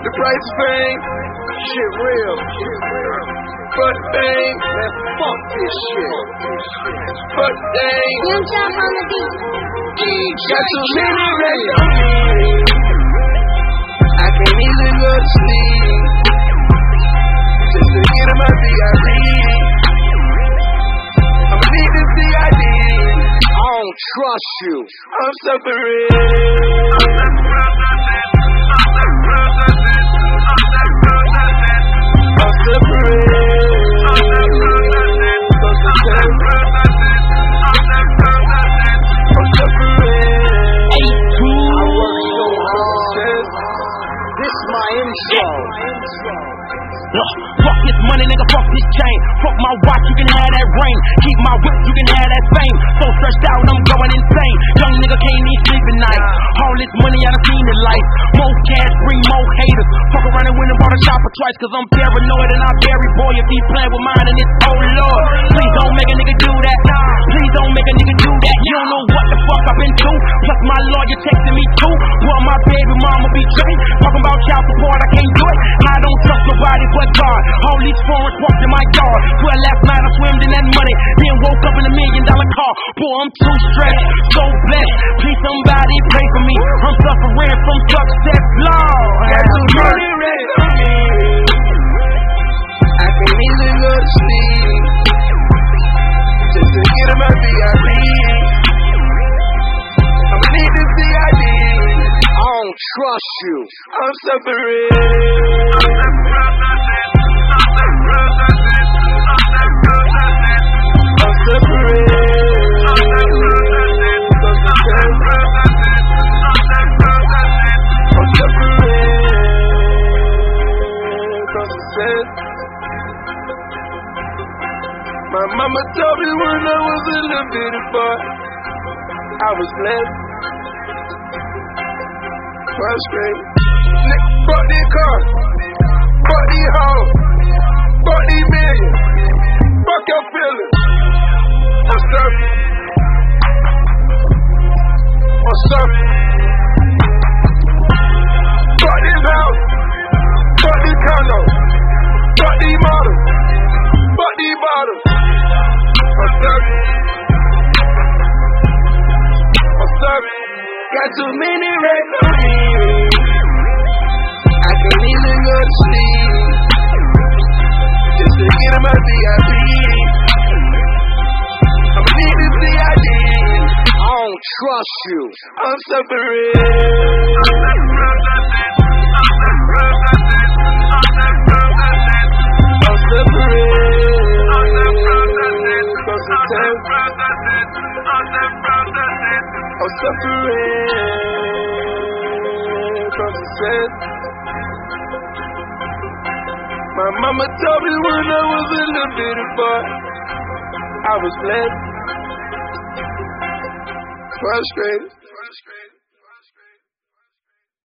The price of fame, shit real. Fuck fame, man, fuck this shit. Fuck fame. Young Chop on the beat. Got too many racks on me. I can't even go to sleep just to get in my VIP. I'ma need this CID. I don't trust you. I'm suffering. Fuck this money, nigga, fuck this chain. Fuck my watch, you can have that ring. Keep my whip, you can have that fame. So stressed out, I'm going insane. Young nigga can't even sleep at night. All this money I done seen in life. More cash, bring more haters. Fuck around and win and bought a shopper twice, cause I'm paranoid and I bury boy if he's playing with mine and it's oh lord. Please don't make a nigga do that. Please don't make a nigga do that. You don't know what the fuck I've been through. Plus my lawyer texting me too. Well, my baby mama be tripping. Talking about child support, I can't do it. I don't trust nobody but God. All these foreigns walked in my yard. Well, last night I swimmed in that money. Then woke up in $1 million car. Boy, I'm too stressed, so blessed. Please somebody pray for me. I'm suffering from success, Lord. Got too many racks on me. I can't even go to sleep just to get in my VIP. I'ma need this CID. I don't trust you. I'm suffering. My mama told me when I was a little bitty boy, I was blessed, frustrated. Fuck these cars, fuck these hoes, fuck these millions, fuck your feelings. I'm surfing, I'm surfing. Fuck this house, fuck these condos, fuck these models, fuck these bottles. I'm surfing, I'm surfing. Got too many racks on me. I can't even go to sleep just to get in my VIP. I'ma need this CID. I don't trust you. I'm suffering. I'm suffering. I'm suffering from success. My mama told me when I was a little bitty boy, I was blessed, frustrated.